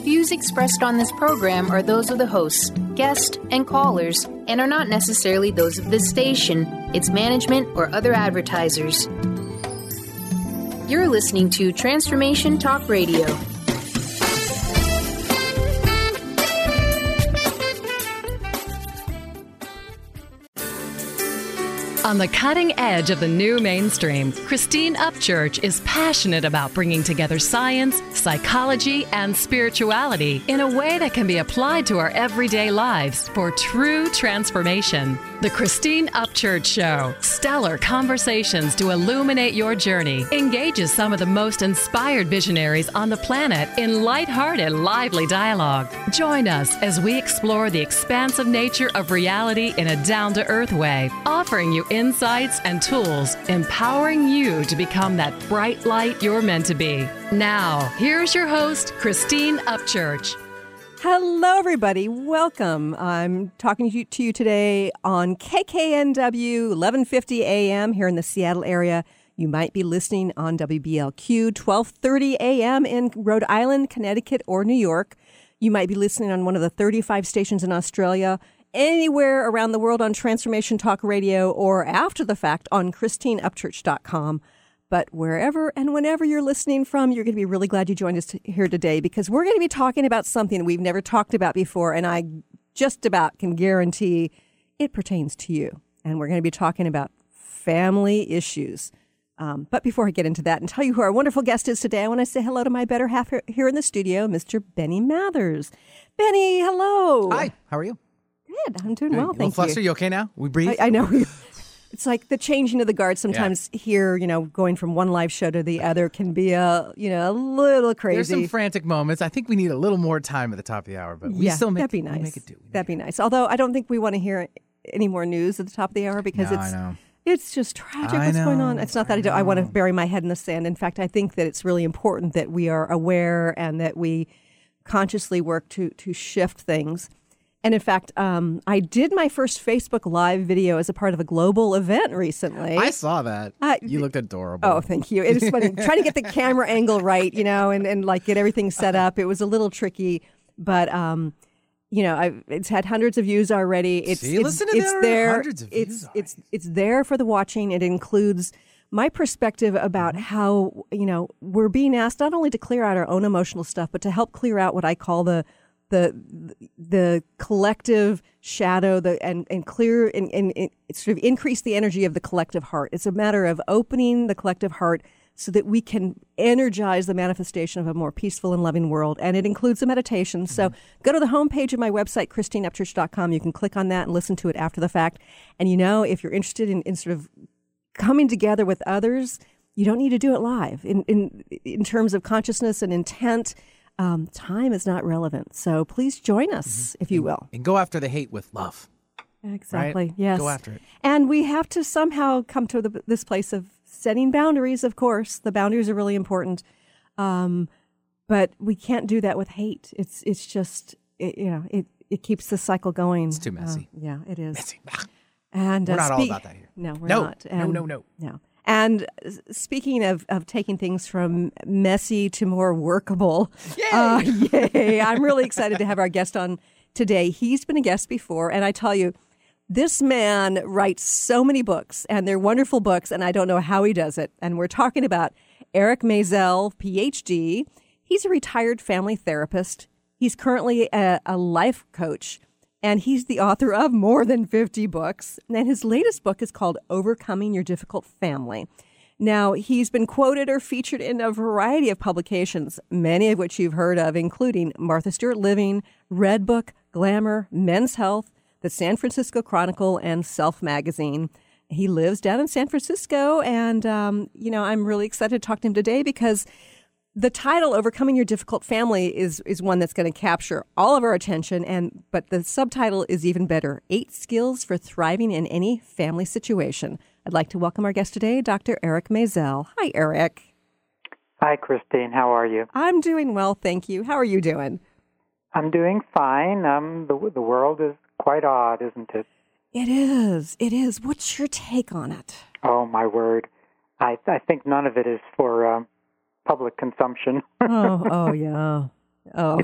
views expressed on this program are those of the hosts, guests, and callers, and are not necessarily those of this station, its management, or other advertisers. You're listening to Transformation Talk Radio. On the cutting edge of the new mainstream, Christine Upchurch is passionate about bringing together science, psychology, and spirituality in a way that can be applied to our everyday lives for true transformation. The Christine Upchurch Show, stellar conversations to illuminate your journey, engages some of the most inspired visionaries on the planet in lighthearted, lively dialogue. Join us as we explore the expansive nature of reality in a down-to-earth way, offering you insights and tools, empowering you to become that bright light you're meant to be. Now, here's your host, Christine Upchurch. Hello, everybody. Welcome. I'm talking to you today on KKNW 1150 AM here in the Seattle area. You might be listening on WBLQ 1230 AM in Rhode Island, Connecticut, or New York. You might be listening on one of the 35 stations in Australia, anywhere around the world on Transformation Talk Radio, or after the fact on ChristineUpchurch.com. But wherever and whenever you're listening from, you're going to be really glad you joined us here today, because we're going to be talking about something that we've never talked about before, and I just about can guarantee it pertains to you. And we're going to be talking about family issues. But before I get into that and tell you who our wonderful guest is today, I want to say hello to my better half here in the studio, Mr. Benny Mathers. Benny, hello. Hi, how are you? Good. I'm doing well, thank you. Fluster, you okay now? We breathe? I know. It's like the changing of the guard sometimes here, going from one live show to the other can be a little crazy. There's some frantic moments. I think we need a little more time at the top of the hour, but we still make, that'd be nice. we make it do. That'd be nice. Although I don't think we want to hear any more news at the top of the hour because it's just tragic what's going on. It's not that I want to bury my head in the sand. In fact, I think that it's really important that we are aware and that we consciously work to shift things. And in fact, I did my first Facebook Live video as a part of a global event recently. I saw that. You looked adorable. Oh, thank you. It was funny. Trying to get the camera angle right, and like get everything set up. It was a little tricky, but it's had hundreds of views already. It's there. Hundreds of views it's there for the watching. It includes my perspective about how we're being asked not only to clear out our own emotional stuff, but to help clear out what I call the collective shadow, and clear and sort of increase the energy of the collective heart. It's a matter of opening the collective heart so that we can energize the manifestation of a more peaceful and loving world. And it includes a meditation. So go to the homepage of my website, ChristineUpchurch.com. You can click on that and listen to it after the fact. And if you're interested in sort of coming together with others, you don't need to do it live. In terms of consciousness and intent, time is not relevant. So please join us, if you will. And go after the hate with love. Exactly, right? Yes. Go after it. And we have to somehow come to this place of setting boundaries, of course. The boundaries are really important. But we can't do that with hate. It's just, it keeps the cycle going. It's too messy. Yeah, it is. Messy. And we're not all about that here. No, we're not. And, No. And speaking of taking things from messy to more workable, yay! I'm really excited to have our guest on today. He's been a guest before, and I tell you, this man writes so many books, and they're wonderful books, and I don't know how he does it. And we're talking about Eric Maisel, PhD. He's a retired family therapist. He's currently a life coach. And he's the author of more than 50 books. And his latest book is called Overcoming Your Difficult Family. Now, he's been quoted or featured in a variety of publications, many of which you've heard of, including Martha Stewart Living, Redbook, Glamour, Men's Health, the San Francisco Chronicle, and Self Magazine. He lives down in San Francisco, and, I'm really excited to talk to him today because the title, Overcoming Your Difficult Family, is one that's going to capture all of our attention, but the subtitle is even better, 8 Skills for Thriving in Any Family Situation. I'd like to welcome our guest today, Dr. Eric Maisel. Hi, Eric. Hi, Christine. How are you? I'm doing well, thank you. How are you doing? I'm doing fine. The world is quite odd, isn't it? It is. It is. What's your take on it? Oh, my word. I think none of it is for public consumption. oh, yeah. Oh.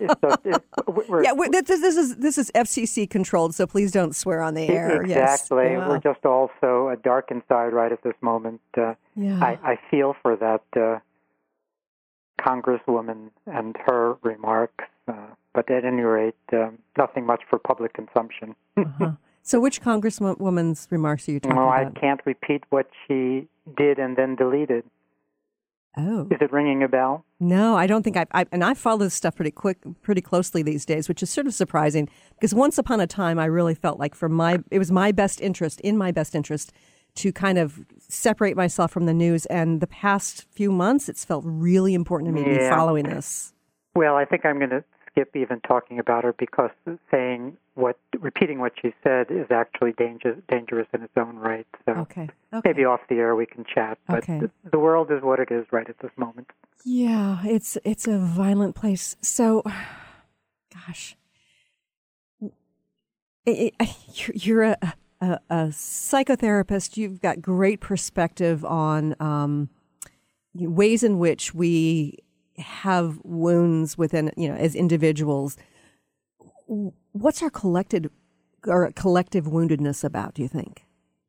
This is FCC controlled, so please don't swear on the air. Exactly. Yes. Yeah. We're just all so dark inside right at this moment. I feel for that Congresswoman and her remarks, but at any rate, nothing much for public consumption. So which Congresswoman's remarks are you talking about? about? I can't repeat what she did and then deleted. Oh. Is it ringing a bell? No, I don't think I follow this stuff pretty closely these days, which is sort of surprising because once upon a time I really felt like it was in my best interest to kind of separate myself from the news, and the past few months it's felt really important to me to be following this. Well, I think I'm going to skip even talking about her because repeating what she said is actually dangerous in its own right. So okay. Maybe off the air we can chat. But the world is what it is right at this moment. Yeah, it's a violent place. So, gosh, you're a psychotherapist. You've got great perspective on ways in which we have wounds within, as individuals. What's our collective woundedness about, do you think?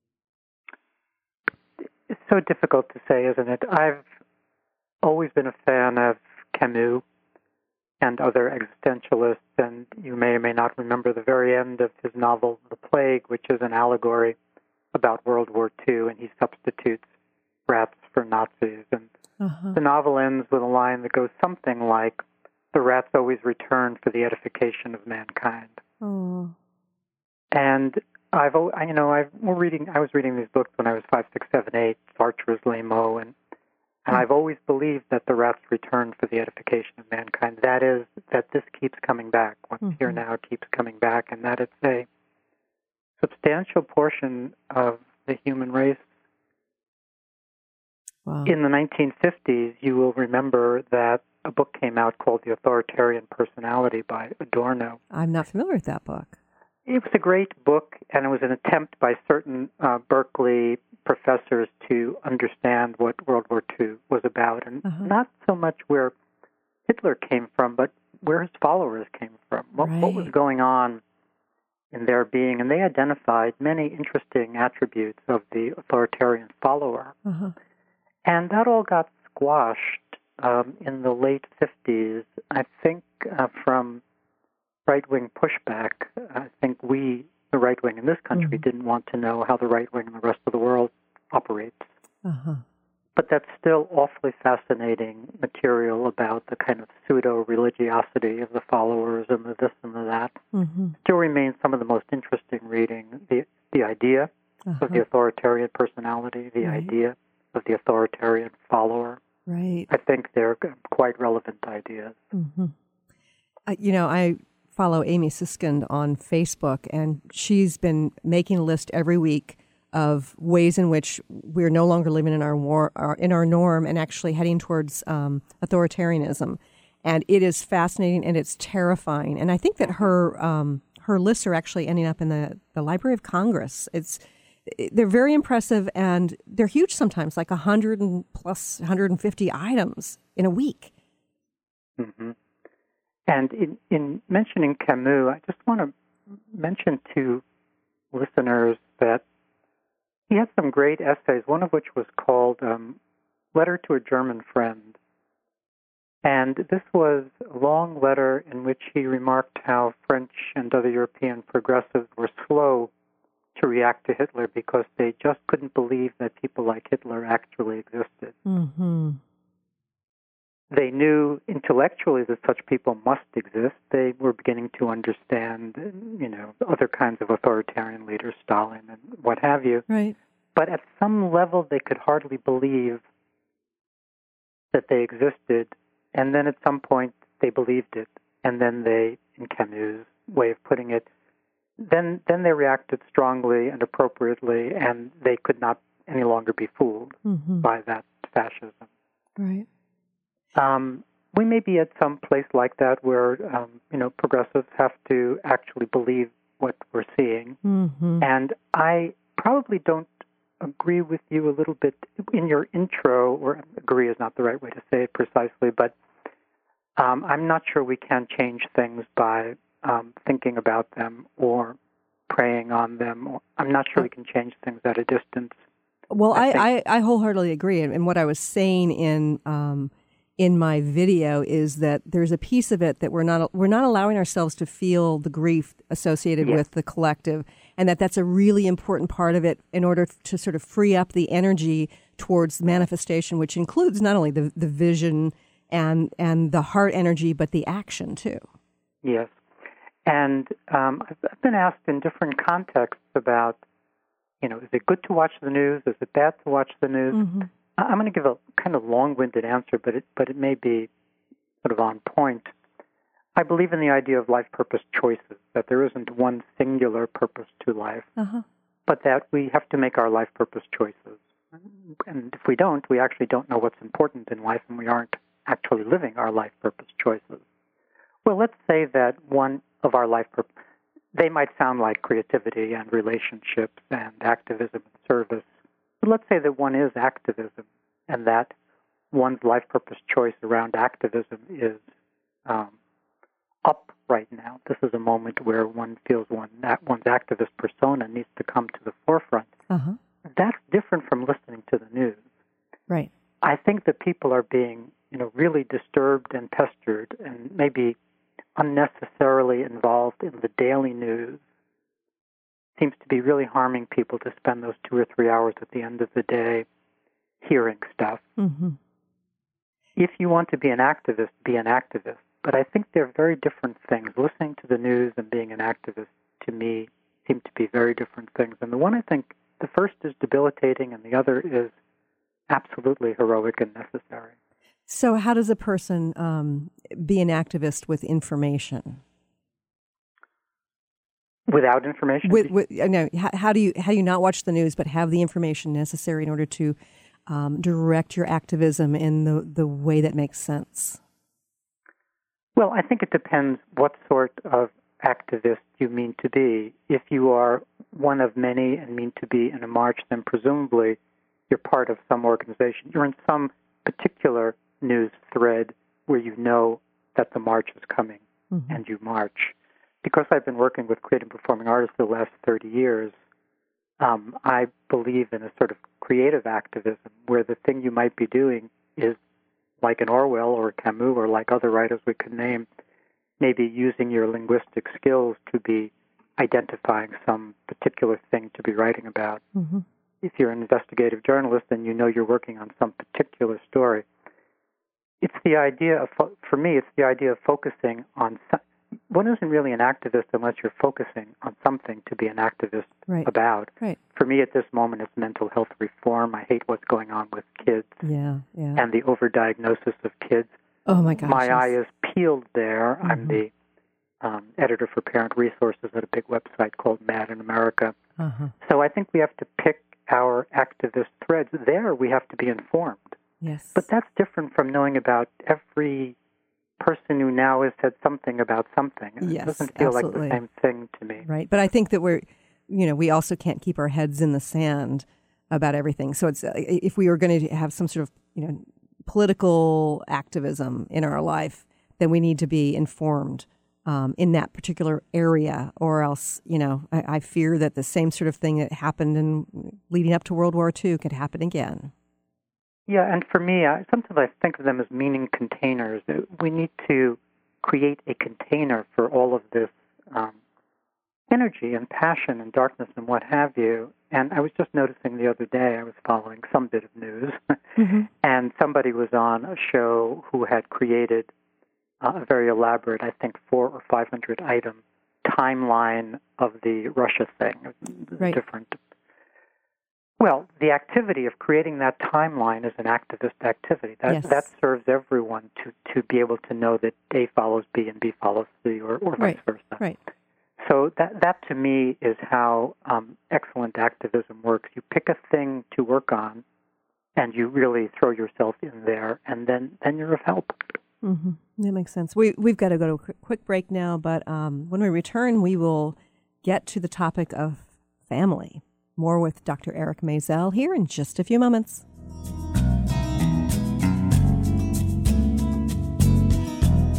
It's so difficult to say, isn't it? I've always been a fan of Camus and other existentialists, and you may or may not remember the very end of his novel, The Plague, which is an allegory about World War II, and he substitutes rats for Nazis. And the novel ends with a line that goes something like, "The rats always return for the edification of mankind." Oh. And I was reading these books when I was 5, 6, 7, 8, Sartre's Les Mots, and I've always believed that the rats return for the edification of mankind. That is, that this keeps coming back. What's here now keeps coming back, and that it's a substantial portion of the human race. Wow. In the 1950s, you will remember that a book came out called The Authoritarian Personality by Adorno. I'm not familiar with that book. It was a great book, and it was an attempt by certain Berkeley professors to understand what World War II was about, and not so much where Hitler came from, but where his followers came from, what was going on in their being. And they identified many interesting attributes of the authoritarian follower. And that all got squashed in the late 50s, I think, from right-wing pushback. I think we, the right wing in this country, didn't want to know how the right wing in the rest of the world operates. But that's still awfully fascinating material about the kind of pseudo-religiosity of the followers and the this and the that. Still remains some of the most interesting reading. The idea of the authoritarian personality, the idea of the authoritarian follower. Right. I think they're quite relevant ideas. I follow Amy Siskind on Facebook, and she's been making a list every week of ways in which we're no longer living in our norm and actually heading towards authoritarianism. And it is fascinating and it's terrifying. And I think that her lists are actually ending up in the Library of Congress. They're very impressive, and they're huge sometimes, like 100 and plus 150 items in a week. And in mentioning Camus, I just want to mention to listeners that he had some great essays, one of which was called Letter to a German Friend. And this was a long letter in which he remarked how French and other European progressives were slow to react to Hitler because they just couldn't believe that people like Hitler actually existed. They knew intellectually that such people must exist. They were beginning to understand, other kinds of authoritarian leaders, Stalin and what have you. Right. But at some level, they could hardly believe that they existed. And then at some point, they believed it. And then they, in Camus' way of putting it, then they reacted strongly and appropriately, and they could not any longer be fooled by that fascism. Right. We may be at some place like that where, progressives have to actually believe what we're seeing. And I probably don't agree with you a little bit in your intro, or agree is not the right way to say it precisely, but I'm not sure we can change things by thinking about them or praying on them. I'm not sure we can change things at a distance. Well, I wholeheartedly agree. And what I was saying in my video is that there's a piece of it that we're not allowing ourselves to feel the grief associated with the collective, and that's a really important part of it in order to sort of free up the energy towards manifestation, which includes not only the vision and the heart energy, but the action too. Yes. And I've been asked in different contexts about, is it good to watch the news? Is it bad to watch the news? Mm-hmm. I'm going to give a kind of long-winded answer, but it may be sort of on point. I believe in the idea of life purpose choices, that there isn't one singular purpose to life, but that we have to make our life purpose choices. And if we don't, we actually don't know what's important in life, and we aren't actually living our life purpose choices. Well, let's say that one of our life purpose, they might sound like creativity and relationships and activism and service. But let's say that one is activism, and that one's life purpose choice around activism is up right now. This is a moment where one feels one's activist persona needs to come to the forefront. That's different from listening to the news. Right. I think that people are being, really disturbed and pestered and maybe unnecessarily involved in the daily news. Seems to be really harming people to spend those 2 or 3 hours at the end of the day hearing stuff. Mm-hmm. If you want to be an activist, be an activist. But I think they're very different things. Listening to the news and being an activist, to me, seem to be very different things. And the one I think, the first is debilitating and the other is absolutely heroic and necessary. So how does a person be an activist with information? Without information? How do you not watch the news but have the information necessary in order to direct your activism in the way that makes sense? Well, I think it depends what sort of activist you mean to be. If you are one of many and mean to be in a march, then presumably you're part of some organization. You're in some particular news thread where you know that the march is coming and you march. Because I've been working with creative performing artists the last 30 years, I believe in a sort of creative activism where the thing you might be doing is like an Orwell or a Camus or like other writers we could name, maybe using your linguistic skills to be identifying some particular thing to be writing about. Mm-hmm. If you're an investigative journalist, then you know you're working on some particular story. It's the idea of, for me, it's the idea of focusing on. One isn't really an activist unless you're focusing on something to be an activist about. Right. For me, at this moment, it's mental health reform. I hate what's going on with kids and the overdiagnosis of kids. Oh, my gosh. My eye is peeled there. Mm-hmm. I'm the editor for Parent Resources at a big website called Mad in America. Uh-huh. So I think we have to pick our activist threads. There, we have to be informed. Yes. But that's different from knowing about every person who now has said something about something. Yes, it doesn't feel absolutely. like the same thing to me. Right. But I think that we also can't keep our heads in the sand about everything. So it's if we were going to have some sort of, political activism in our life, then we need to be informed in that particular area, or else, I fear that the same sort of thing that happened leading up to World War II could happen again. Yeah, and for me, sometimes I think of them as meaning containers. We need to create a container for all of this energy and passion and darkness and what have you. And I was just noticing the other day, I was following some bit of news, and somebody was on a show who had created a very elaborate, I think 400 or 500 item timeline of the Russia thing, different. Well, the activity of creating that timeline is an activist activity. That serves everyone to be able to know that A follows B and B follows C, or vice versa. Right. So that to me is how excellent activism works. You pick a thing to work on, and you really throw yourself in there, and then you're of help. Mm-hmm. That makes sense. We've got to go to a quick break now, but when we return, we will get to the topic of family. More with Dr. Eric Maisel here in just a few moments.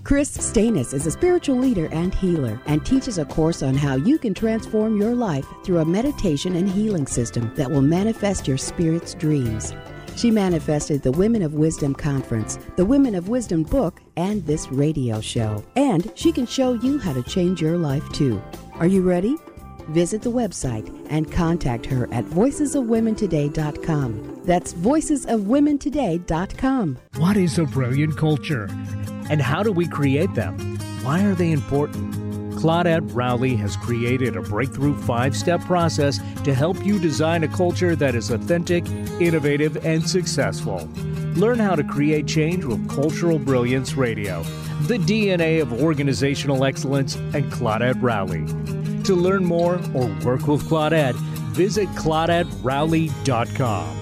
Chris Stanis is a spiritual leader and healer and teaches a course on how you can transform your life through a meditation and healing system that will manifest your spirit's dreams. She manifested the Women of Wisdom Conference, the Women of Wisdom book, and this radio show. And she can show you how to change your life too. Are you ready? Visit the website and contact her at voicesofwomentoday.com. That's voicesofwomentoday.com. What is a brilliant culture? And how do we create them? Why are they important? Claudette Rowley has created a breakthrough 5-step process to help you design a culture that is authentic, innovative, and successful. Learn how to create change with Cultural Brilliance Radio, the DNA of organizational excellence, and Claudette Rowley. To learn more or work with Claudette, visit ClaudetteRowley.com.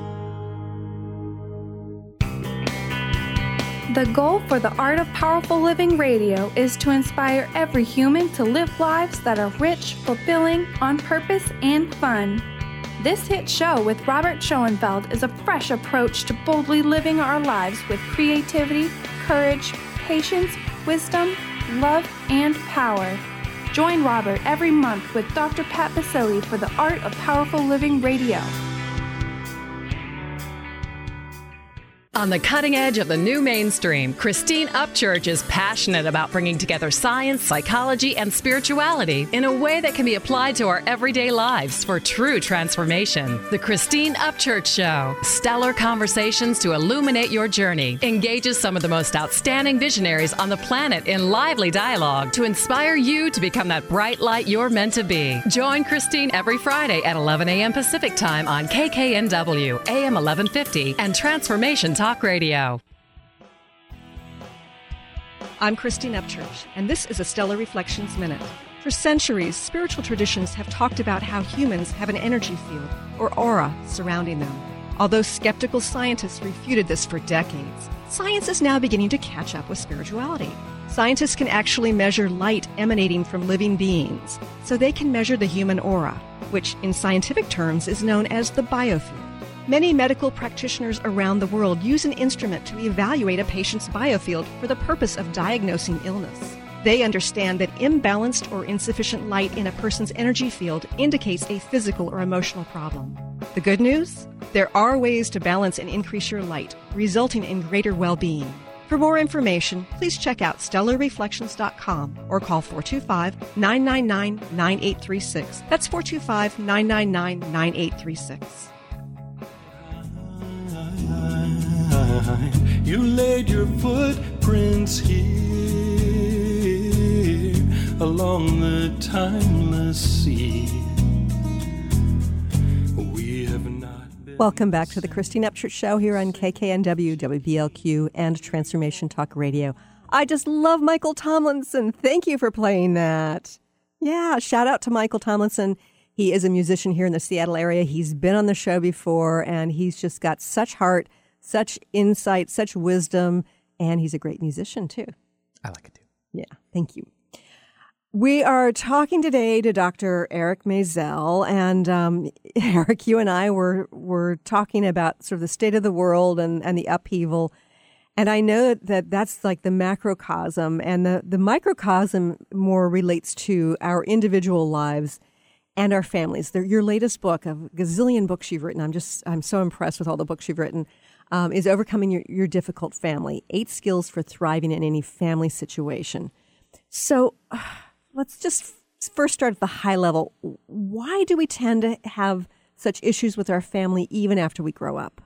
The goal for the Art of Powerful Living Radio is to inspire every human to live lives that are rich, fulfilling, on purpose, and fun. This hit show with Robert Schoenfeld is a fresh approach to boldly living our lives with creativity, courage, patience, wisdom, love, and power. Join Robert every month with Dr. Pat Baccili for the Art of Powerful Living Radio. On the cutting edge of the new mainstream, Christine Upchurch is passionate about bringing together science, psychology, and spirituality in a way that can be applied to our everyday lives for true transformation. The Christine Upchurch Show, stellar conversations to illuminate your journey, engages some of the most outstanding visionaries on the planet in lively dialogue to inspire you to become that bright light you're meant to be. Join Christine every Friday at 11 a.m. Pacific Time on KKNW, AM 1150, and Transformation Talk Radio. I'm Christine Upchurch, and this is a Stellar Reflections Minute. For centuries, spiritual traditions have talked about how humans have an energy field, or aura, surrounding them. Although skeptical scientists refuted this for decades, science is now beginning to catch up with spirituality. Scientists can actually measure light emanating from living beings, so they can measure the human aura, which in scientific terms is known as the biofield. Many medical practitioners around the world use an instrument to evaluate a patient's biofield for the purpose of diagnosing illness. They understand that imbalanced or insufficient light in a person's energy field indicates a physical or emotional problem. The good news? There are ways to balance and increase your light, resulting in greater well-being. For more information, please check out stellarreflections.com or call 425-999-9836. That's 425-999-9836. You laid your footprints here along the timeless sea. We have not been. Welcome back to the Christine Upchurch Show here on KKNW, WBLQ, and Transformation Talk Radio. I just love Michael Tomlinson. Thank you for playing that. Yeah, shout out to Michael Tomlinson. He is a musician here in the Seattle area. He's been on the show before, and he's just got such heart, such insight, such wisdom, and he's a great musician, too. I like it, too. Yeah, thank you. We are talking today to Dr. Eric Maisel, and Eric, you and I were talking about sort of the state of the world and the upheaval, and I know that that's like the macrocosm, and the microcosm more relates to our individual lives and our families. Your latest book, a gazillion books you've written, I'm so impressed with all the books you've written, is Overcoming Your Difficult Family, 8 Skills for Thriving in Any Family Situation. So let's just first start at the high level. Why do we tend to have such issues with our family even after we grow up?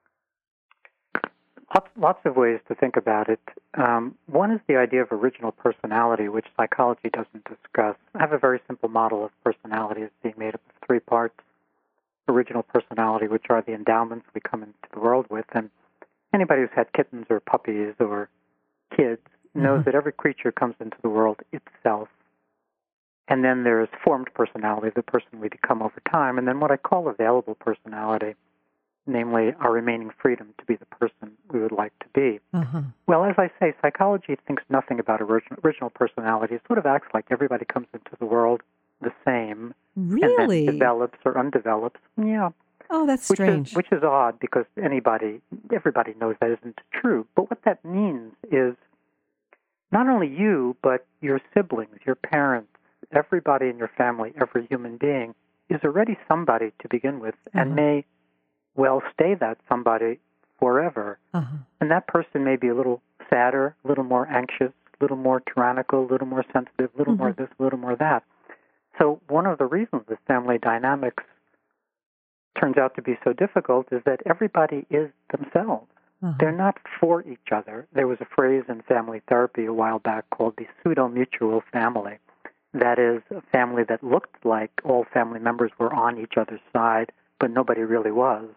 Lots of ways to think about it. One is the idea of original personality, which psychology doesn't discuss. I have a very simple model of personality as being made up of 3 parts. Original personality, which are the endowments we come into the world with. And anybody who's had kittens or puppies or kids knows that every creature comes into the world itself. And then there's formed personality, the person we become over time. And then what I call available personality, namely our remaining freedom to be the person we would like to be. Well, as I say, psychology thinks nothing about original personality. It sort of acts like everybody comes into the world the same. Really? And then develops or undevelops. Yeah. Oh, that's strange. Which is odd because everybody knows that isn't true. But what that means is not only you, but your siblings, your parents, everybody in your family, every human being is already somebody to begin with and may well stay that somebody forever. And that person may be a little sadder, a little more anxious, a little more tyrannical, a little more sensitive, a little more this, a little more that. So one of the reasons this family dynamics turns out to be so difficult is that everybody is themselves. They're not for each other. There was a phrase in family therapy a while back called the pseudo-mutual family. That is, a family that looked like all family members were on each other's side, but nobody really was.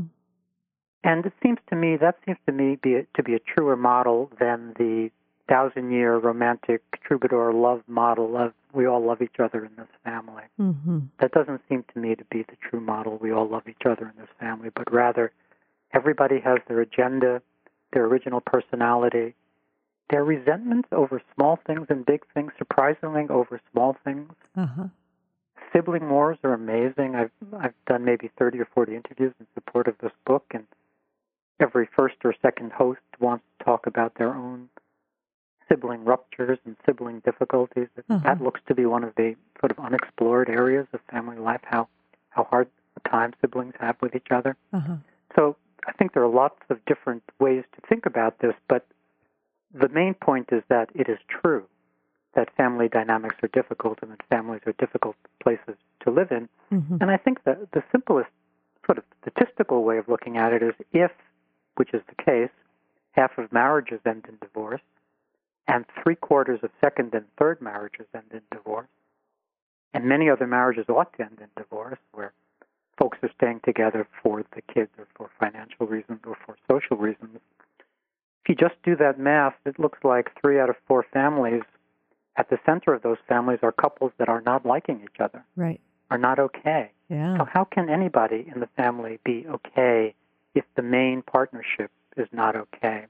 And it seems to me, to be a truer model than the 1,000-year romantic troubadour love model of we all love each other in this family. That doesn't seem to me to be the true model, we all love each other in this family, but rather everybody has their agenda, their original personality, their resentments over small things and big things, surprisingly over small things. Sibling wars are amazing. I've done maybe 30 or 40 interviews in support of this book, and every first or second host wants to talk about their own sibling ruptures and sibling difficulties. That looks to be one of the sort of unexplored areas of family life, how hard a time siblings have with each other. So I think there are lots of different ways to think about this, but the main point is that it is true that family dynamics are difficult and that families are difficult places to live in. And I think that the simplest sort of statistical way of looking at it is if, which is the case, half of marriages end in divorce, and 3/4 of second and third marriages end in divorce, and many other marriages ought to end in divorce, where folks are staying together for the kids or for financial reasons or for social reasons. If you just do that math, it looks like 3 out of 4 families, at the center of those families are couples that are not liking each other, are not okay. So how can anybody in the family be okay if the main partnership is not okay?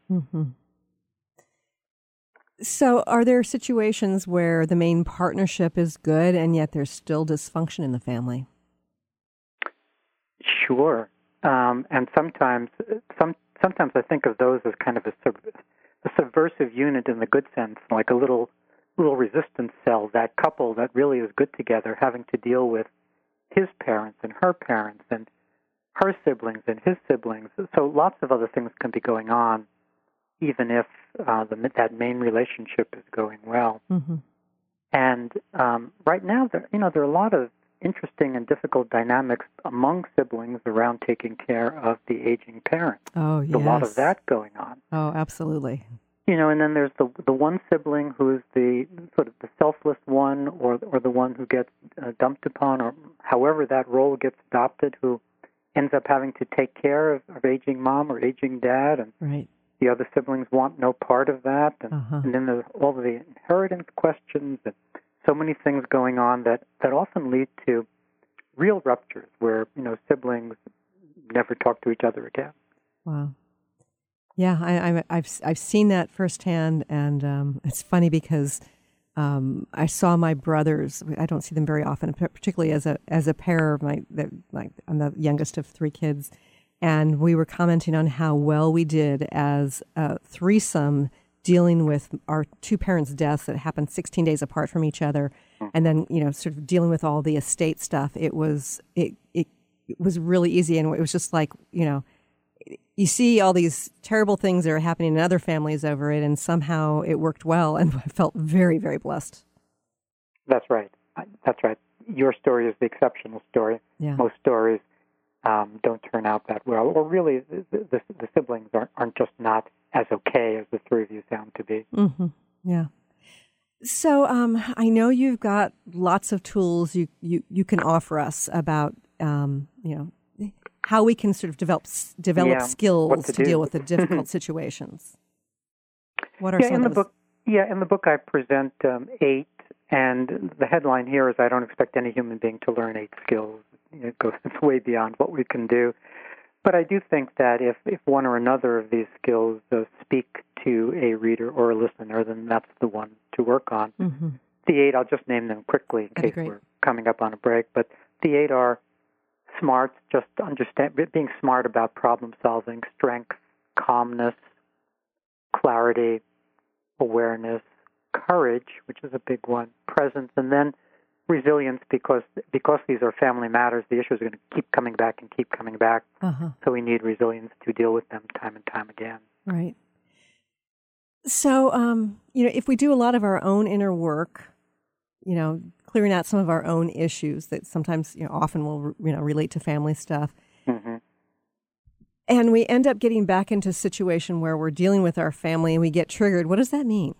So are there situations where the main partnership is good and yet there's still dysfunction in the family? Sure. And sometimes I think of those as kind of a subversive unit in the good sense, like a little resistance cell, that couple that really is good together having to deal with his parents and her parents and her siblings and his siblings. So lots of other things can be going on, even if that main relationship is going well. And right now, there are a lot of interesting and difficult dynamics among siblings around taking care of the aging parent. There's a lot of that going on. Oh, absolutely. And then there's the one sibling who's the sort of the selfless one, or the one who gets dumped upon, or however that role gets adopted, who ends up having to take care of aging mom or aging dad, and the other siblings want no part of that. And then there's all of the inheritance questions and so many things going on that often lead to real ruptures where, siblings never talk to each other again. Wow. Yeah, I've seen that firsthand, and it's funny because I saw my brothers. I don't see them very often, particularly as a pair. I'm the youngest of 3 kids, and we were commenting on how well we did as a threesome, dealing with our 2 parents' deaths that happened 16 days apart from each other, and then sort of dealing with all the estate stuff. It was really easy, and it was just like you see all these terrible things that are happening in other families over it, and somehow it worked well, and I felt very, very blessed. That's right. Your story is the exceptional story. Most stories don't turn out that well, or really the siblings aren't just not as okay as the 3 of you sound to be. Yeah. So I know you've got lots of tools you can offer us about how we can sort of develop skills to deal with the difficult situations. What are some of those? In the book I present 8, and the headline here is I don't expect any human being to learn 8 skills. It's way beyond what we can do. But I do think that if one or another of these skills speak to a reader or a listener, then that's the one to work on. The 8, I'll just name them quickly in case we're coming up on a break, but the 8 are smart, just being smart about problem solving, strength, calmness, clarity, awareness, courage, which is a big one, presence, and then resilience, because these are family matters. The issues are going to keep coming back and keep coming back. So we need resilience to deal with them time and time again. Right. So, if we do a lot of our own inner work, clearing out some of our own issues that sometimes, often will, relate to family stuff. Mm-hmm. And we end up getting back into a situation where we're dealing with our family and we get triggered. What does that mean?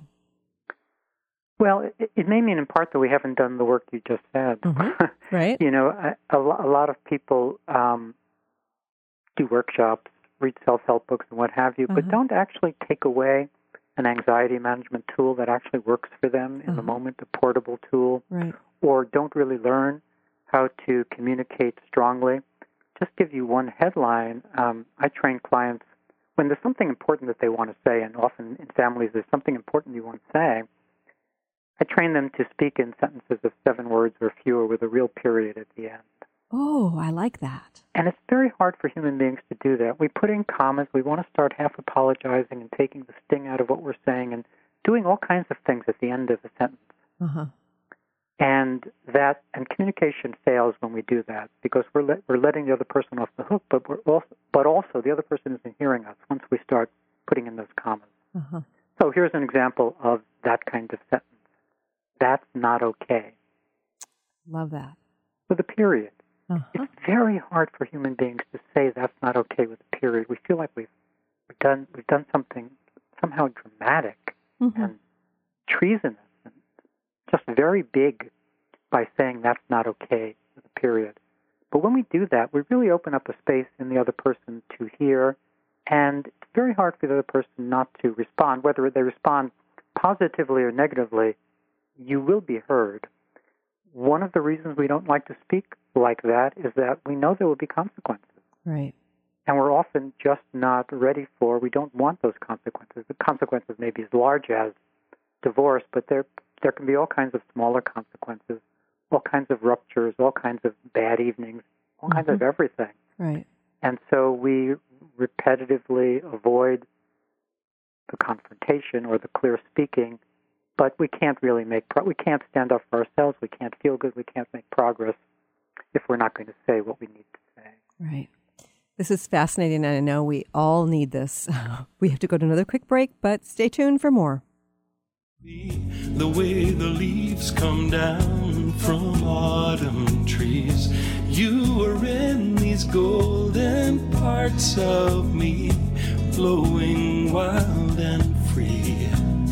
Well, it may mean in part that we haven't done the work you just said. Mm-hmm. Right. A lot of people do workshops, read self-help books and what have you, but don't actually take away an anxiety management tool that actually works for them in the moment, a portable tool, right. Or don't really learn how to communicate strongly. Just give you one headline. I train clients when there's something important that they want to say, and often in families there's something important you want to say. I train them to speak in sentences of 7 words or fewer with a real period at the end. Oh, I like that. And it's very hard for human beings to do that. We put in commas. We want to start half apologizing and taking the sting out of what we're saying and doing all kinds of things at the end of a sentence. And communication fails when we do that, because we're letting the other person off the hook, but also the other person isn't hearing us once we start putting in those commas. So here's an example of that kind of sentence. That's not okay. Love that. With a period. It's very hard for human beings to say that's not okay with a period. We feel like we've done something somehow dramatic and treasonous and just very big by saying that's not okay with a period. But when we do that, we really open up a space in the other person to hear, and it's very hard for the other person not to respond. Whether they respond positively or negatively, you will be heard. One of the reasons we don't like to speak like that is that we know there will be consequences. Right. And we're often just not ready we don't want those consequences. The consequences may be as large as divorce, but there can be all kinds of smaller consequences, all kinds of ruptures, all kinds of bad evenings, all kinds of everything. Right. And so we repetitively avoid the confrontation or the clear speaking, but we can't really we can't stand up for ourselves, we can't feel good, we can't make progress if we're not going to say what we need to say. Right. This is fascinating, and I know we all need this. We have to go to another quick break, but stay tuned for more. The way the leaves come down from autumn trees, you were in these golden parts of me, flowing wild and free.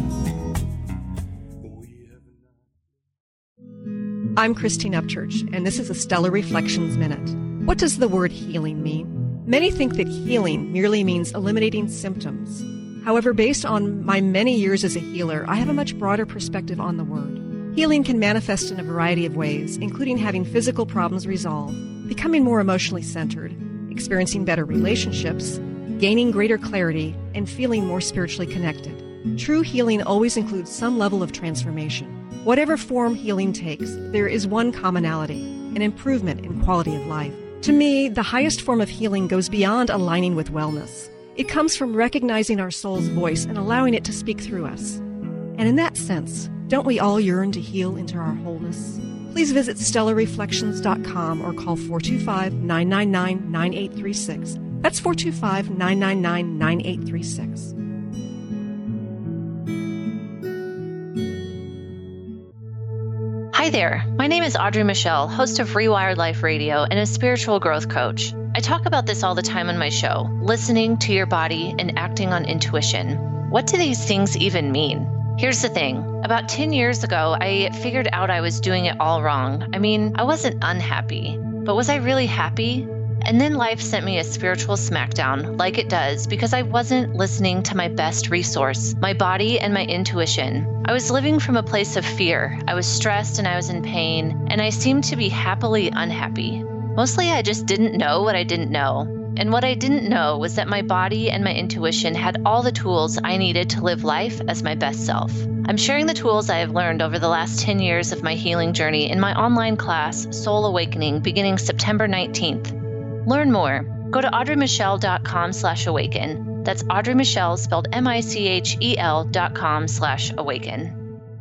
I'm Christine Upchurch, and this is a Stellar Reflections Minute. What does the word healing mean? Many think that healing merely means eliminating symptoms. However, based on my many years as a healer, I have a much broader perspective on the word. Healing can manifest in a variety of ways, including having physical problems resolved, becoming more emotionally centered, experiencing better relationships, gaining greater clarity, and feeling more spiritually connected. True healing always includes some level of transformation. Whatever form healing takes, there is one commonality, an improvement in quality of life. To me, the highest form of healing goes beyond aligning with wellness. It comes from recognizing our soul's voice and allowing it to speak through us. And in that sense, don't we all yearn to heal into our wholeness? Please visit stellarreflections.com or call 425-999-9836. That's 425-999-9836. Hi there, my name is Audrey Michelle, host of Rewired Life Radio and a spiritual growth coach. I talk about this all the time on my show, listening to your body and acting on intuition. What do these things even mean? Here's the thing. About 10 years ago, I figured out I was doing it all wrong. I mean, I wasn't unhappy, but was I really happy? And then life sent me a spiritual smackdown, like it does, because I wasn't listening to my best resource, my body and my intuition. I was living from a place of fear. I was stressed and I was in pain, and I seemed to be happily unhappy. Mostly I just didn't know what I didn't know. And what I didn't know was that my body and my intuition had all the tools I needed to live life as my best self. I'm sharing the tools I have learned over the last 10 years of my healing journey in my online class, Soul Awakening, beginning September 19th. Learn more. Go to audreymichelle.com/awaken. That's Audrey Michelle, spelled MICHEL.com/awaken.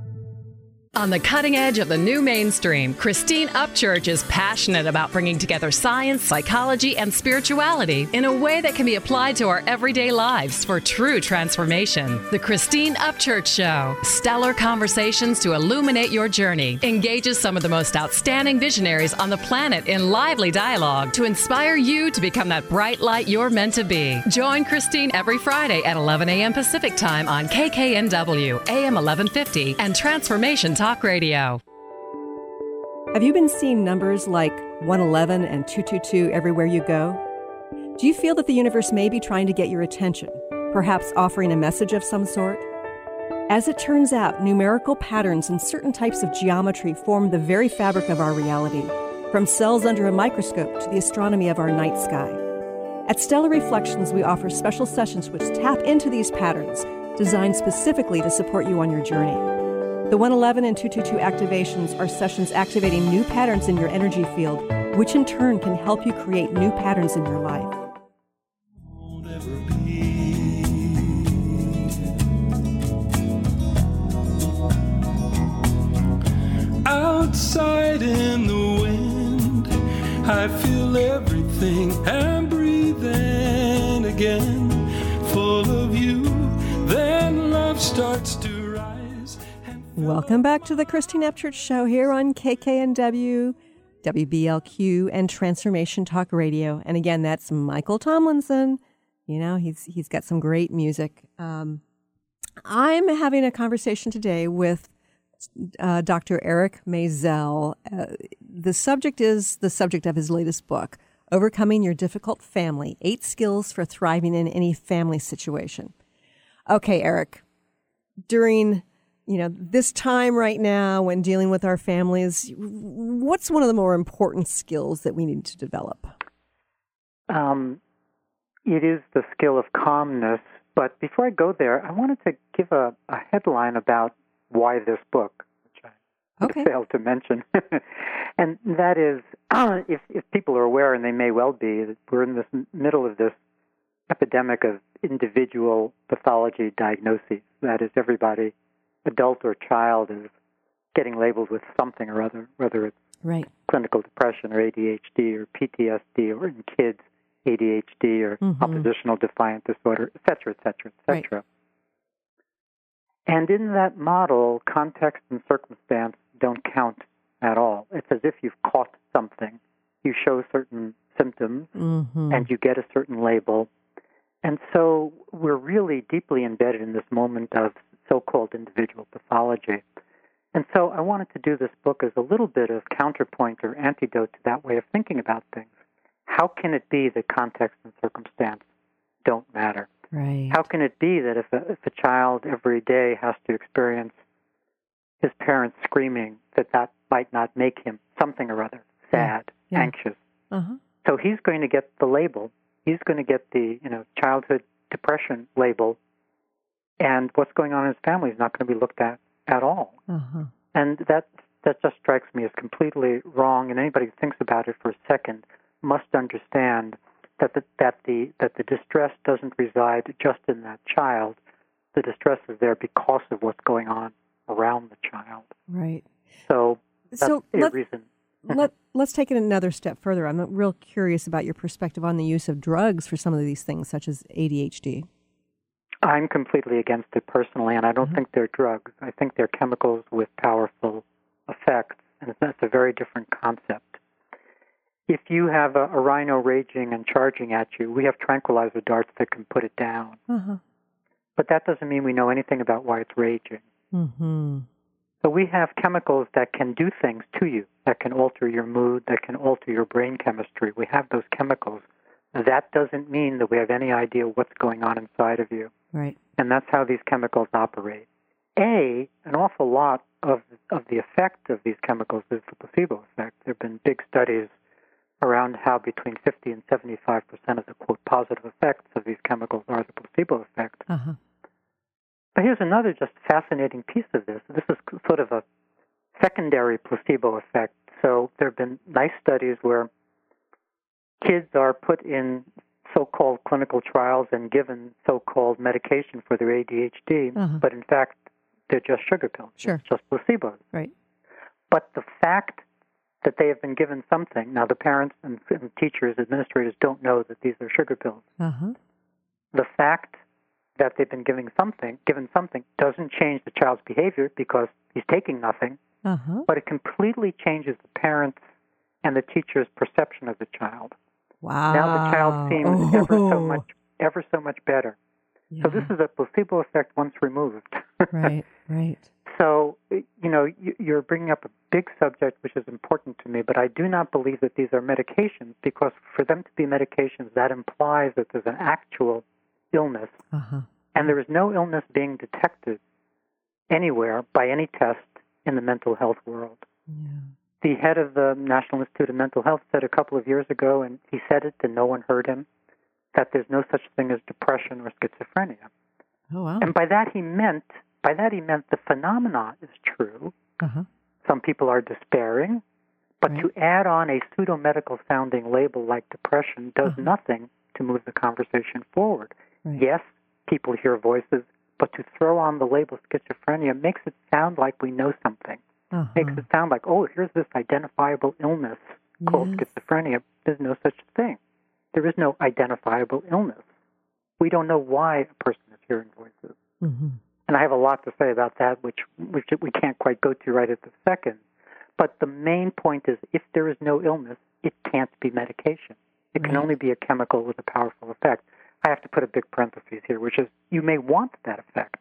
On the cutting edge of the new mainstream, Christine Upchurch is passionate about bringing together science, psychology, and spirituality in a way that can be applied to our everyday lives for true transformation. The Christine Upchurch Show, stellar conversations to illuminate your journey, engages some of the most outstanding visionaries on the planet in lively dialogue to inspire you to become that bright light you're meant to be. Join Christine every Friday at 11 a.m. Pacific Time on KKNW, AM 1150, and Transformation Talk Radio. Have you been seeing numbers like 111 and 222 everywhere you go? Do you feel that the universe may be trying to get your attention, perhaps offering a message of some sort? As it turns out, numerical patterns and certain types of geometry form the very fabric of our reality, from cells under a microscope to the astronomy of our night sky. At Stellar Reflections, we offer special sessions which tap into these patterns, designed specifically to support you on your journey. The 111 and 222 activations are sessions activating new patterns in your energy field, which in turn can help you create new patterns in your life. Outside in the wind, I feel everything. I'm breathing again, full of you. Then love starts to rise. Welcome back to the Christine Upchurch Show here on KKNW, WBLQ, and Transformation Talk Radio. And again, that's Michael Tomlinson. You know, he's got some great music. I'm having a conversation today with Dr. Eric Maisel. The subject is the subject of his latest book, Overcoming Your Difficult Family, 8 Skills for Thriving in Any Family Situation. Okay, Eric, during this time right now when dealing with our families, what's one of the more important skills that we need to develop? It is the skill of calmness. But before I go there, I wanted to give a headline about why this book, which I failed to mention. And that is, if people are aware, and they may well be, that we're in the middle of this epidemic of individual pathology diagnoses. That is, everybody, adult or child, is getting labeled with something or other, whether it's clinical depression or ADHD or PTSD, or in kids, ADHD or oppositional defiant disorder, et cetera, et cetera, et cetera. Right. And in that model, context and circumstance don't count at all. It's as if you've caught something. You show certain symptoms, and you get a certain label. And so we're really deeply embedded in this moment of so-called individual pathology. And so I wanted to do this book as a little bit of counterpoint or antidote to that way of thinking about things. How can it be that context and circumstance don't matter? Right. How can it be that if a child every day has to experience his parents screaming, that might not make him something or other, sad, anxious? So he's going to get the label. He's going to get the childhood depression label, and what's going on in his family is not going to be looked at all. And that just strikes me as completely wrong. And anybody who thinks about it for a second must understand that the distress doesn't reside just in that child. The distress is there because of what's going on around the child. Right. So that's a reason. Let's take it another step further. I'm real curious about your perspective on the use of drugs for some of these things, such as ADHD. I'm completely against it personally, and I don't think they're drugs. I think they're chemicals with powerful effects, and that's a very different concept. If you have a rhino raging and charging at you, we have tranquilizer darts that can put it down. But that doesn't mean we know anything about why it's raging. So we have chemicals that can do things to you, that can alter your mood, that can alter your brain chemistry. We have those chemicals. That doesn't mean that we have any idea what's going on inside of you. Right. And that's how these chemicals operate. An awful lot of the effect of these chemicals is the placebo effect. There have been big studies around how between 50 and 75% of the, quote, positive effects of these chemicals are the placebo effect. But here's another just fascinating piece of this. This is sort of a secondary placebo effect. So there have been nice studies where kids are put in so-called clinical trials and given so-called medication for their ADHD, but in fact, they're just sugar pills. Sure. It's just placebos. Right. But the fact that they have been given something, now the parents and teachers, administrators don't know that these are sugar pills. Uh-huh. The fact that they've been given something doesn't change the child's behavior because he's taking nothing, but it completely changes the parents' and the teacher's perception of the child. Wow. Now the child seems ever so much better. Yeah. So this is a placebo effect once removed. Right. So, you're bringing up a big subject which is important to me, but I do not believe that these are medications, because for them to be medications, that implies that there's an actual illness, and there is no illness being detected anywhere by any test in the mental health world. Yeah. The head of the National Institute of Mental Health said a couple of years ago, and he said it and no one heard him, that there's no such thing as depression or schizophrenia. Oh, wow. And by that he meant the phenomena is true. Some people are despairing, but to add on a pseudo-medical sounding label like depression does nothing to move the conversation forward. Right. Yes, people hear voices, but to throw on the label schizophrenia makes it sound like we know something. Makes it sound like, oh, here's this identifiable illness called schizophrenia. There's no such thing. There is no identifiable illness. We don't know why a person is hearing voices. And I have a lot to say about that, which we can't quite go to right at this second. But the main point is, if there is no illness, it can't be medication. It can only be a chemical with a powerful effect. I have to put a big parenthesis here, which is you may want that effect.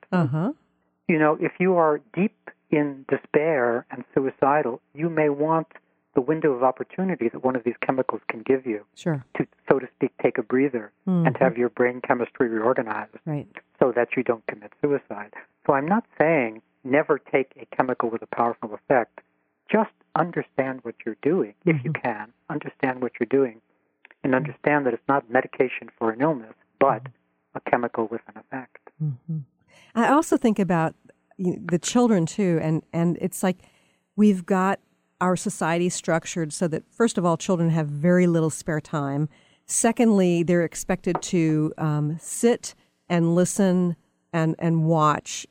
If you are deep in despair and suicidal, you may want the window of opportunity that one of these chemicals can give you to, so to speak, take a breather and to have your brain chemistry reorganized so that you don't commit suicide. So I'm not saying never take a chemical with a powerful effect. Just understand what you're doing, if you can. Understand what you're doing and understand that it's not medication for an illness, but a chemical with an effect. I also think about the children, too, and it's like we've got our society structured so that, first of all, children have very little spare time. Secondly, they're expected to sit and listen and watch,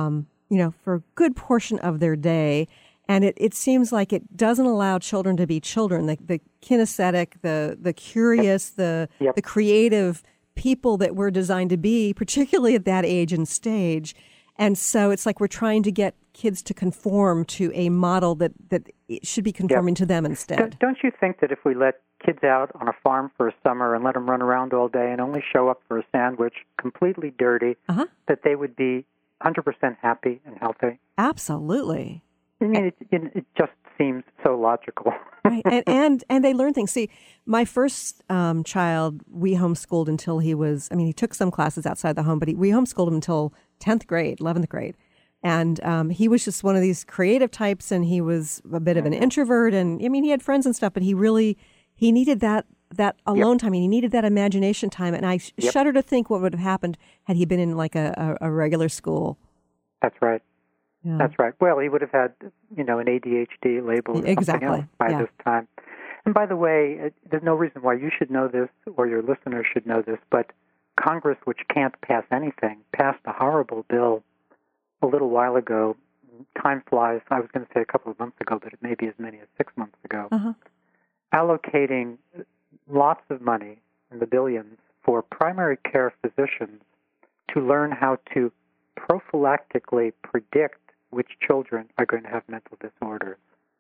for a good portion of their day. And it seems like it doesn't allow children to be children, the kinesthetic, the curious, the creative people that we're designed to be, particularly at that age and stage. And so it's like we're trying to get kids to conform to a model that should be conforming to them instead. Don't you think that if we let kids out on a farm for a summer and let them run around all day and only show up for a sandwich completely dirty, that they would be 100% happy and healthy? Absolutely. I mean, it just seems so logical. Right. And they learn things. See, my first child, we homeschooled until he took some classes outside the home, but we homeschooled him until 10th grade, 11th grade. And he was just one of these creative types, and he was a bit of an introvert. And, he had friends and stuff, but he needed that alone time. He needed that imagination time. And I shudder to think what would have happened had he been in like a regular school. That's right. Yeah. That's right. Well, he would have had, an ADHD label or something else by this time. And by the way, there's no reason why you should know this or your listeners should know this, but Congress, which can't pass anything, passed a horrible bill a little while ago. Time flies. I was going to say a couple of months ago, but it may be as many as 6 months ago. Allocating lots of money, in the billions, for primary care physicians to learn how to prophylactically predict which children are going to have mental disorders.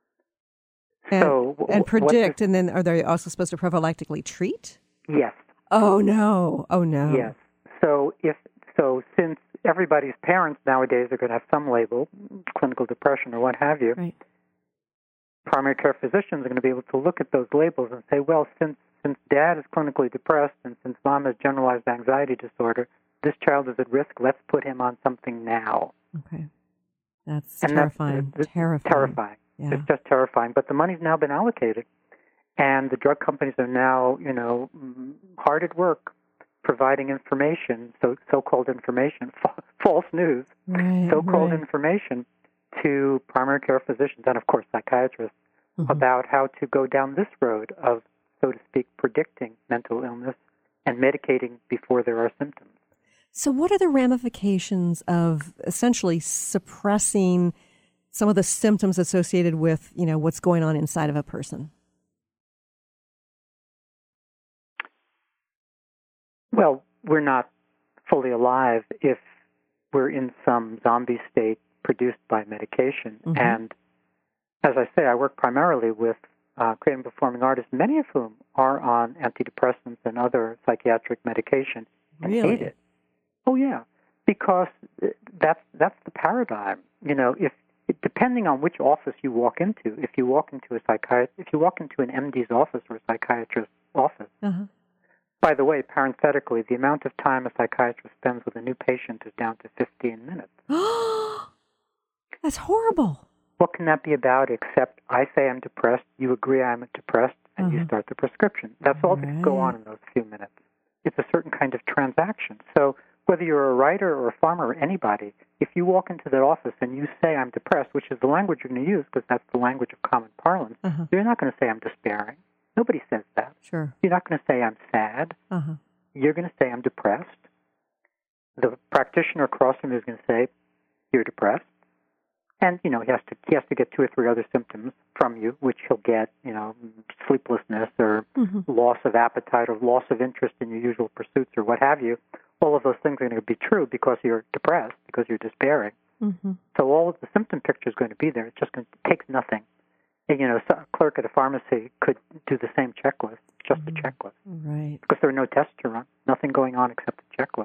And predict, and then are they also supposed to prophylactically treat? Yes. Oh, no. Yes. So since everybody's parents nowadays are going to have some label, clinical depression or what have you, primary care physicians are going to be able to look at those labels and say, well, since dad is clinically depressed and since mom has generalized anxiety disorder, this child is at risk, let's put him on something now. Okay. That's terrifying. Terrifying. Yeah. It's just terrifying. But the money's now been allocated, and the drug companies are now, hard at work providing information, so-called information, false news, so-called information to primary care physicians and, of course, psychiatrists about how to go down this road of, so to speak, predicting mental illness and medicating before there are symptoms. So what are the ramifications of essentially suppressing some of the symptoms associated with, what's going on inside of a person? Well, we're not fully alive if we're in some zombie state produced by medication. Mm-hmm. And as I say, I work primarily with creative and performing artists, many of whom are on antidepressants and other psychiatric medication and hate it. Oh, yeah, because that's the paradigm. Depending on which office you walk into, if you walk into an MD's office or a psychiatrist's office, by the way, parenthetically, the amount of time a psychiatrist spends with a new patient is down to 15 minutes. That's horrible. What can that be about except I say I'm depressed, you agree I'm depressed, and you start the prescription. That's all that can go on in those few minutes. It's a certain kind of transaction. So whether you're a writer or a farmer or anybody, if you walk into that office and you say I'm depressed, which is the language you're going to use because that's the language of common parlance, you're not going to say I'm despairing. Nobody says that. Sure. You're not going to say I'm sad. You're going to say I'm depressed. The practitioner across from you is going to say you're depressed. And, he has to get 2 or 3 other symptoms from you, which he'll get, sleeplessness or loss of appetite or loss of interest in your usual pursuits or what have you. All of those things are going to be true because you're depressed, because you're despairing. So all of the symptom picture is going to be there. It's just going to take nothing. And, a clerk at a pharmacy could do the same checklist, just a checklist. Right. Because there are no tests to run, nothing going on except a checklist.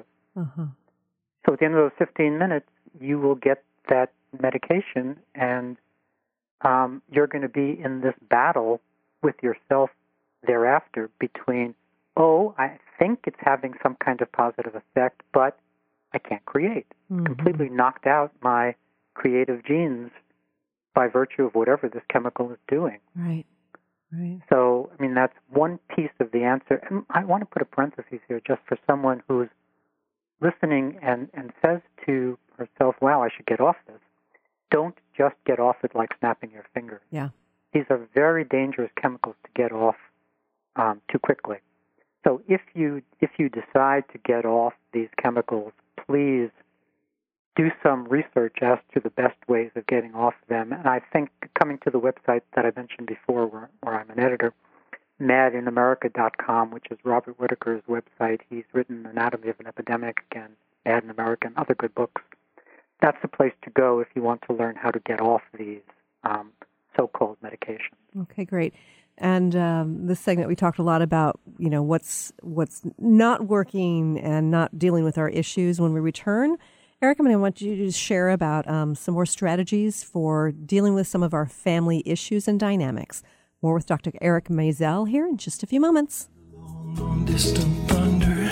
So at the end of those 15 minutes, you will get that medication, and you're going to be in this battle with yourself thereafter between, I think it's having some kind of positive effect, but I can't create. Completely knocked out my creative genes by virtue of whatever this chemical is doing. Right. So, that's one piece of the answer. And I want to put a parenthesis here just for someone who's listening and says to herself, wow, I should get off this. Don't just get off it like snapping your fingers. Yeah. These are very dangerous chemicals to get off too quickly. So if you decide to get off these chemicals, please do some research as to the best ways of getting off them. And I think coming to the website that I mentioned before, where I'm an editor, madinamerica.com, which is Robert Whitaker's website. He's written Anatomy of an Epidemic, again, Mad in America, and other good books. That's the place to go if you want to learn how to get off these so-called medications. Okay, great. And this segment, we talked a lot about, what's not working and not dealing with our issues. When we return, Eric, I'm going to want you to share about some more strategies for dealing with some of our family issues and dynamics. More with Dr. Eric Maisel here in just a few moments. Long distant thunder,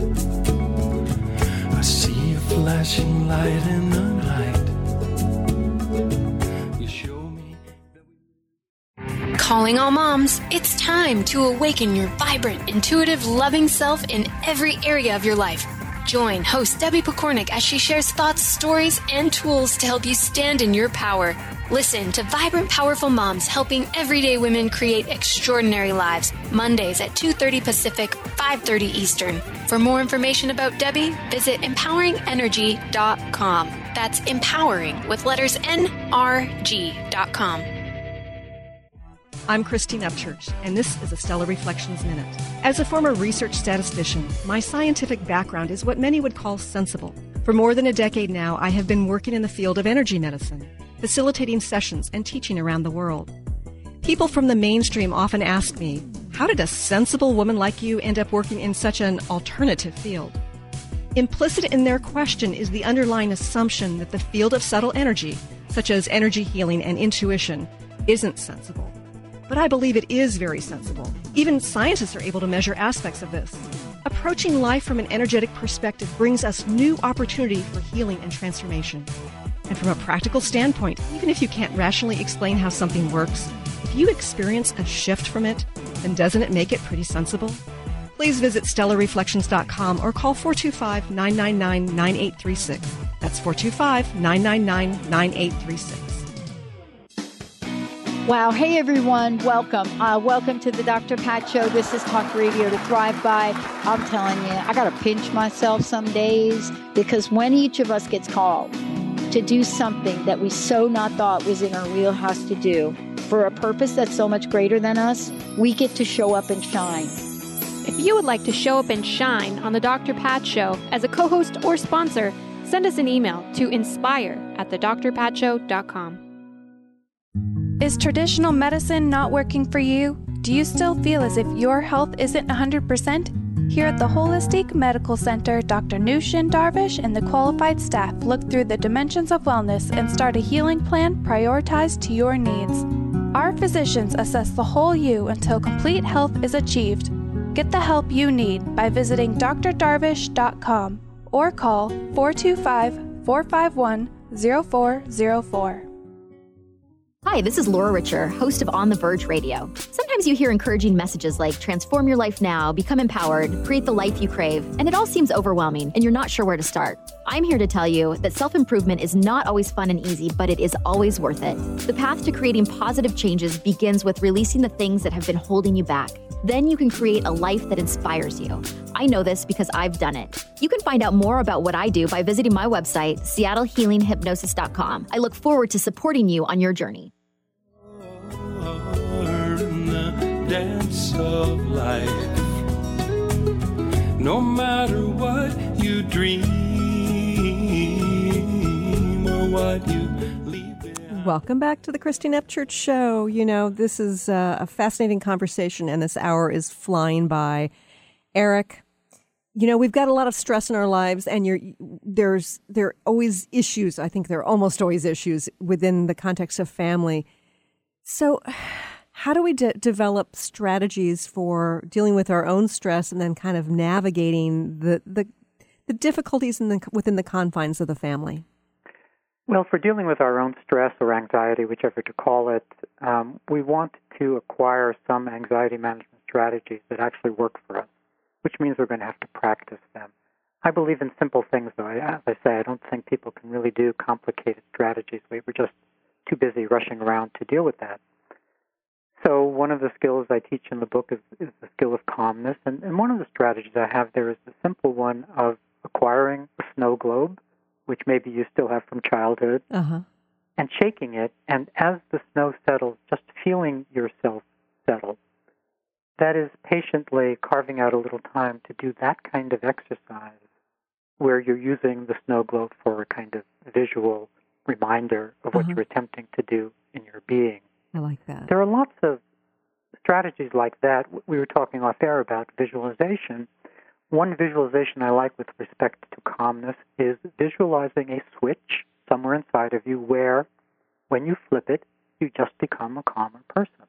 I see a flashing light in the night. You show me. Calling all moms, it's time to awaken your vibrant, intuitive, loving self in every area of your life. Join host Debbie Pokornik as she shares thoughts, stories, and tools to help you stand in your power. Listen to Vibrant, Powerful Moms, helping everyday women create extraordinary lives. Mondays at 2:30 Pacific, 5:30 Eastern. For more information about Debbie, visit empoweringenergy.com. That's empowering with letters NRG.com. I'm Christine Upchurch, and this is a Stellar Reflections Minute. As a former research statistician, my scientific background is what many would call sensible. For more than a decade now, I have been working in the field of energy medicine, facilitating sessions and teaching around the world. People from the mainstream often ask me, how did a sensible woman like you end up working in such an alternative field? Implicit in their question is the underlying assumption that the field of subtle energy, such as energy healing and intuition, isn't sensible. But I believe it is very sensible. Even scientists are able to measure aspects of this. Approaching life from an energetic perspective brings us new opportunity for healing and transformation. And from a practical standpoint, even if you can't rationally explain how something works, if you experience a shift from it, then doesn't it make it pretty sensible? Please visit stellarreflections.com or call 425-999-9836. That's 425-999-9836. Wow. Hey, everyone. Welcome. Welcome to the Dr. Pat Show. This is Talk Radio to Thrive By. I'm telling you, I got to pinch myself some days, because when each of us gets called to do something that we so not thought was in our wheelhouse to do for a purpose that's so much greater than us, we get to show up and shine. If you would like to show up and shine on the Dr. Pat Show as a co-host or sponsor, send us an email to inspire@thedrpatshow.com. Is traditional medicine not working for you? Do you still feel as if your health isn't 100%? Here at the Holistic Medical Center, Dr. Nushin Darvish and the qualified staff look through the dimensions of wellness and start a healing plan prioritized to your needs. Our physicians assess the whole you until complete health is achieved. Get the help you need by visiting drdarvish.com or call 425-451-0404. Hi, this is Laura Richer, host of On the Verge Radio. Sometimes you hear encouraging messages like transform your life now, become empowered, create the life you crave, and it all seems overwhelming and you're not sure where to start. I'm here to tell you that self-improvement is not always fun and easy, but it is always worth it. The path to creating positive changes begins with releasing the things that have been holding you back. Then you can create a life that inspires you. I know this because I've done it. You can find out more about what I do by visiting my website, seattlehealinghypnosis.com. I look forward to supporting you on your journey. Dance of life. No matter what you dream or what you leave behind. Welcome back to the Christine Upchurch Show. You know, this is a fascinating conversation, and this hour is flying by. Eric, you know, we've got a lot of stress in our lives, and there are always issues. I think there are almost always issues within the context of family. So how do we develop strategies for dealing with our own stress and then kind of navigating the difficulties within the confines of the family? Well, for dealing with our own stress or anxiety, whichever to call it, we want to acquire some anxiety management strategies that actually work for us, which means we're going to have to practice them. I believe in simple things, though. As I say, I don't think people can really do complicated strategies. We're just too busy rushing around to deal with that. So one of the skills I teach in the book is the skill of calmness. And one of the strategies I have there is the simple one of acquiring a snow globe, which maybe you still have from childhood, and shaking it. And as the snow settles, just feeling yourself settle. That is patiently carving out a little time to do that kind of exercise where you're using the snow globe for a kind of visual reminder of what you're attempting to do in your being. I like that. There are lots of strategies like that. We were talking off air about visualization. One visualization I like with respect to calmness is visualizing a switch somewhere inside of you where, when you flip it, you just become a calmer person.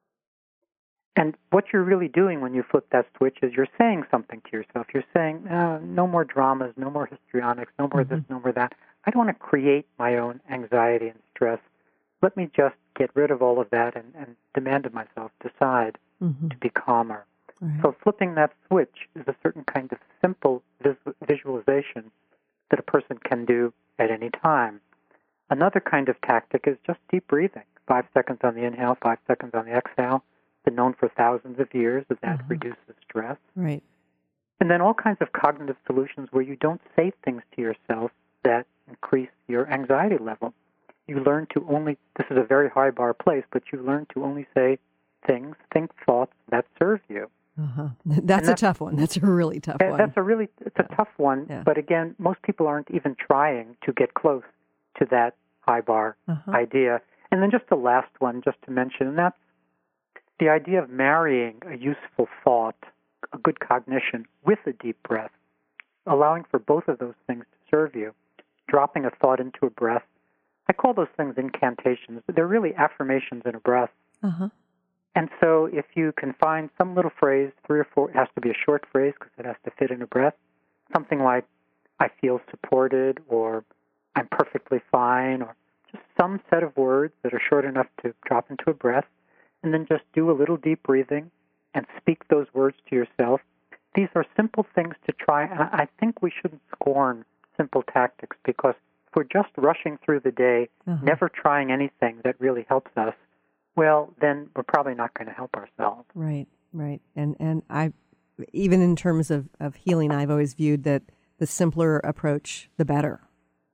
And what you're really doing when you flip that switch is you're saying something to yourself. You're saying, no more dramas, no more histrionics, no more this, no more that. I don't want to create my own anxiety and stress. Let me just get rid of all of that and demand of myself, decide to be calmer. Right. So flipping that switch is a certain kind of simple visualization that a person can do at any time. Another kind of tactic is just deep breathing. 5 seconds on the inhale, 5 seconds on the exhale. Been known for thousands of years that reduces stress. Right. And then all kinds of cognitive solutions where you don't say things to yourself that increase your anxiety level. You learn to only, this is a very high bar place, but you learn to only say things, think thoughts that serve you. That's a tough one. That's a really tough one. It's a tough one, but again, most people aren't even trying to get close to that high bar idea. And then just the last one, just to mention, and that's the idea of marrying a useful thought, a good cognition, with a deep breath, allowing for both of those things to serve you, dropping a thought into a breath. I call those things incantations. They're really affirmations in a breath. And so if you can find some little phrase, 3 or 4, it has to be a short phrase because it has to fit in a breath, something like, I feel supported, or I'm perfectly fine, or just some set of words that are short enough to drop into a breath, and then just do a little deep breathing and speak those words to yourself. These are simple things to try, and I think we shouldn't scorn simple tactics because if we're just rushing through the day, never trying anything that really helps us, well, then we're probably not going to help ourselves. Right, right. And I, even in terms of healing, I've always viewed that the simpler approach, the better.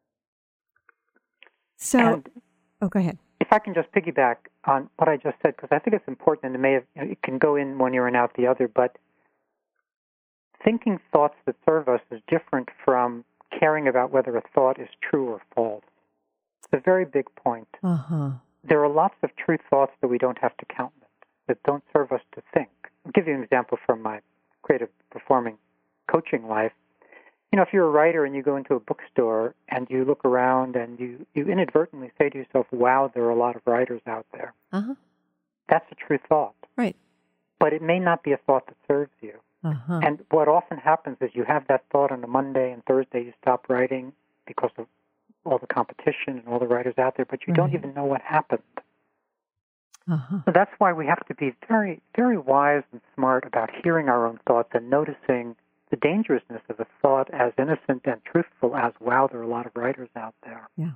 So, go ahead. If I can just piggyback on what I just said, because I think it's important, and it can go in one ear and out the other, but thinking thoughts that serve us is different from caring about whether a thought is true or false. It's a very big point. Uh-huh. There are lots of true thoughts that we don't have to countenance, that don't serve us to think. I'll give you an example from my creative performing coaching life. If you're a writer and you go into a bookstore and you look around and you inadvertently say to yourself, wow, there are a lot of writers out there. Uh-huh. That's a true thought. Right. But it may not be a thought that serves you. Uh-huh. And what often happens is you have that thought on a Monday, and Thursday you stop writing because of all the competition and all the writers out there, but you don't even know what happened. Uh-huh. So that's why we have to be very, very wise and smart about hearing our own thoughts and noticing the dangerousness of a thought as innocent and truthful as, wow, there are a lot of writers out there. Yeah.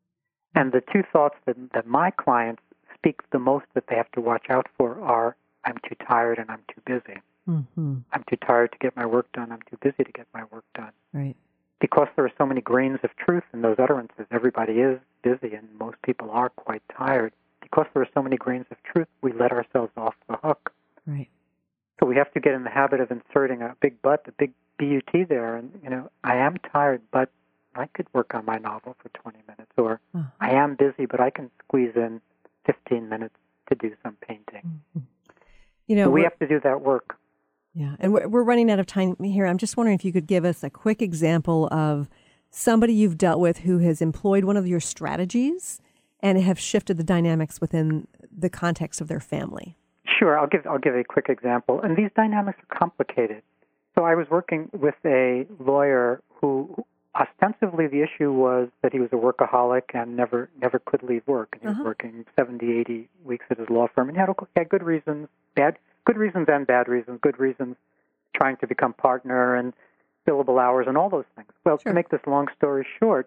And the two thoughts that my clients speak the most that they have to watch out for are, I'm too tired and I'm too busy. Mm-hmm. I'm too tired to get my work done. I'm too busy to get my work done. Right. Because there are so many grains of truth in those utterances, everybody is busy and most people are quite tired. Because there are so many grains of truth, we let ourselves off the hook. Right. So we have to get in the habit of inserting a big but, a big B-U-T there. And, I am tired, but I could work on my novel for 20 minutes. Or I am busy, but I can squeeze in 15 minutes to do some painting. Mm-hmm. So we have to do that work. Yeah, and we're running out of time here. I'm just wondering if you could give us a quick example of somebody you've dealt with who has employed one of your strategies and have shifted the dynamics within the context of their family. Sure, I'll give a quick example. And these dynamics are complicated. So I was working with a lawyer who ostensibly the issue was that he was a workaholic and never could leave work. And he was working 70, 80 weeks at his law firm, and he had good reasons, good reasons and bad reasons, good reasons trying to become partner and billable hours and all those things. Well, to make this long story short,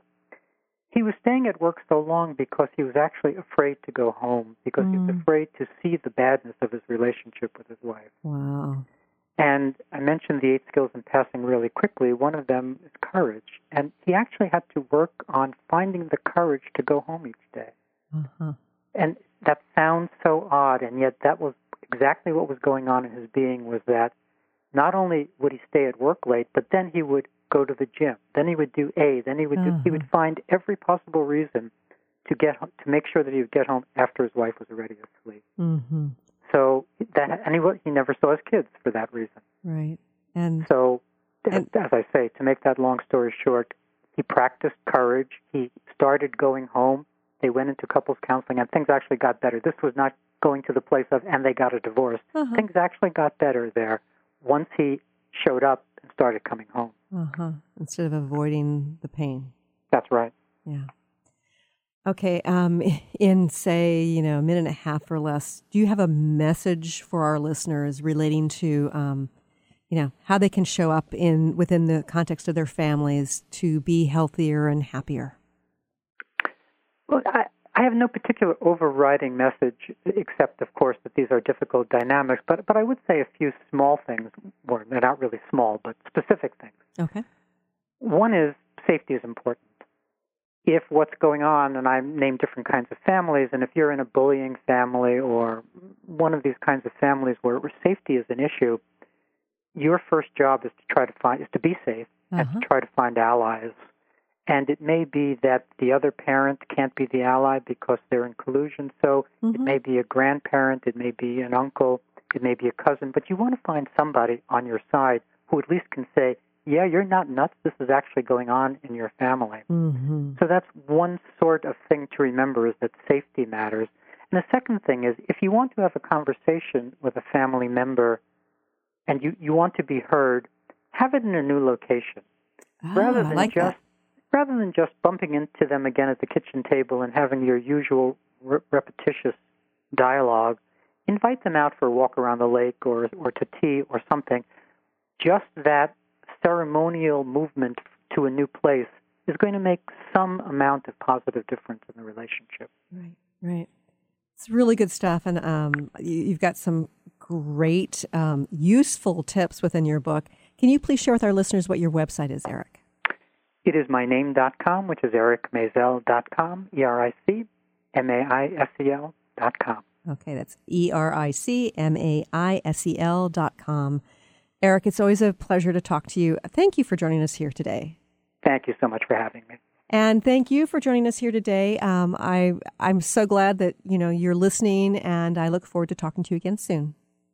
he was staying at work so long because he was actually afraid to go home, because he was afraid to see the badness of his relationship with his wife. Wow. And I mentioned the 8 skills in passing really quickly. One of them is courage. And he actually had to work on finding the courage to go home each day. Uh-huh. And that sounds so odd, and yet that was exactly what was going on in his being, was that not only would he stay at work late, but then he would go to the gym. Then he would do A. Then he would he would find every possible reason to make sure that he would get home after his wife was already asleep. Mm-hmm. So he never saw his kids for that reason. Right. And as I say, to make that long story short, he practiced courage. He started going home. They went into couples counseling, and things actually got better. This was not going to the place of, and they got a divorce. Things actually got better there once he showed up and started coming home. Instead of avoiding the pain. That's right. Yeah. Okay. In, say, a minute and a half or less, do you have a message for our listeners relating to, how they can show up within the context of their families to be healthier and happier? Well, I have no particular overriding message, except, of course, that these are difficult dynamics. But I would say a few small things, or they're not really small, but specific things. Okay. One is safety is important. If what's going on, and I named different kinds of families, and if you're in a bullying family or one of these kinds of families where safety is an issue, your first job is to be safe and to try to find allies. And it may be that the other parent can't be the ally because they're in collusion. So it may be a grandparent, it may be an uncle, it may be a cousin, but you want to find somebody on your side who at least can say, yeah, you're not nuts, this is actually going on in your family. So that's one sort of thing to remember, is that safety matters. And the second thing is, if you want to have a conversation with a family member and you want to be heard, have it in a new location. Rather than just bumping into them again at the kitchen table and having your usual repetitious dialogue, invite them out for a walk around the lake or to tea or something. Just that ceremonial movement to a new place is going to make some amount of positive difference in the relationship. Right. It's really good stuff, and you've got some great, useful tips within your book. Can you please share with our listeners what your website is, Eric? It is myname.com, which is ericmaisel.com, EricMaisel.com. Okay, that's EricMaisel.com. Eric, it's always a pleasure to talk to you. Thank you for joining us here today. Thank you so much for having me. And thank you for joining us here today. I'm so glad that you're listening, and I look forward to talking to you again soon.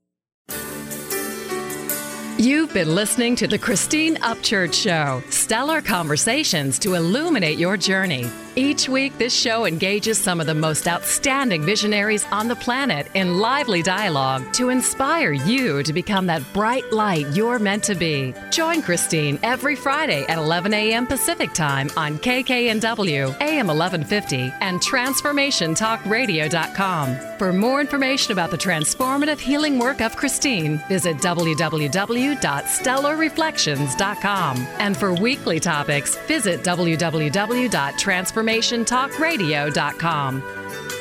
You've been listening to The Christine Upchurch Show, stellar conversations to illuminate your journey. Each week, this show engages some of the most outstanding visionaries on the planet in lively dialogue to inspire you to become that bright light you're meant to be. Join Christine every Friday at 11 a.m. Pacific Time on KKNW, AM 1150, and TransformationTalkRadio.com. For more information about the transformative healing work of Christine, visit www.stellarreflections.com. And for weekly topics, visit www.transformationtalkradio.com.